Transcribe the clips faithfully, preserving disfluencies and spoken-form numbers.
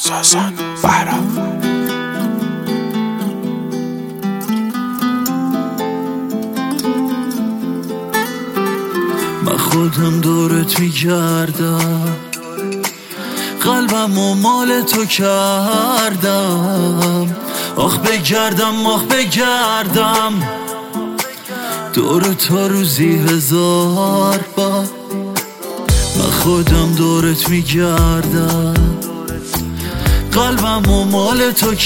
ساسان بهرام. من خودم دورت میگردم، قلبم و مال تو کردم. آخ بگردم آخ بگردم دور تو روزی هزار بار. من خودم دورت میگردم، قلبم و مال تو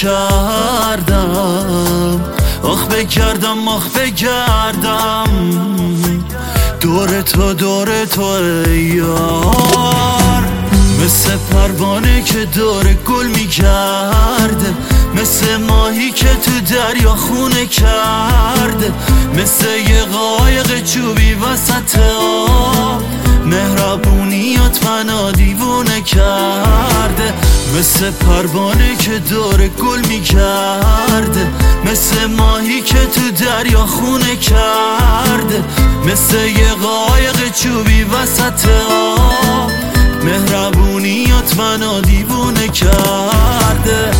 کردم. آخ بگردم آخ بگردم دور تو دور تو ای یار. مثل پروانه که دور گل میگرده، مثل ماهی که تو دریا خونه کرده، مثل یه قایق چوبی وسط آب، مهربونیات منو دیوونه کرده. مثل پروانه که دور گل میگرده، مثل ماهی که تو دریا خونه کرده، مثل یه قایق چوبی وسط آب، مهربونیات منو دیوونه کرده.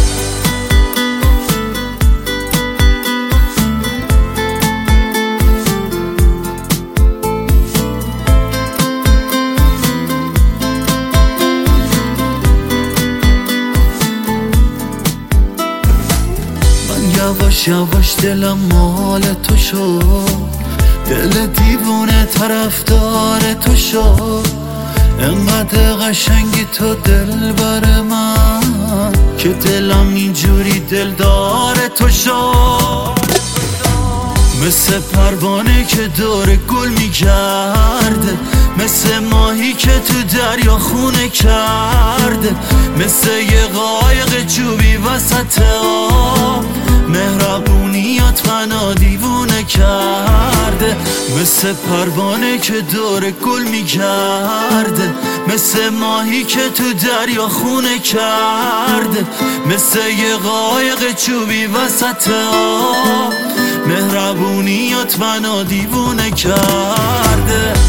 یواش یواش دلم مال تو شد، دل دیوونه طرفدار تو شد. انقدر قشنگی تو دل بر من که دلم اینجوری دلدار تو شد. مثل پروانه که دور گل میگرده، مثل ماهی که تو دریا خونه کرده، مثل یه قایق چوبی وسط آب، مهربونیات منو دیوونه کرده. مثل پروانه که دور گل میگرده، مثل ماهی که تو دریا خونه کرده، مثل یه قایق چوبی وسط آب، مهربونیات منو دیوونه کرده.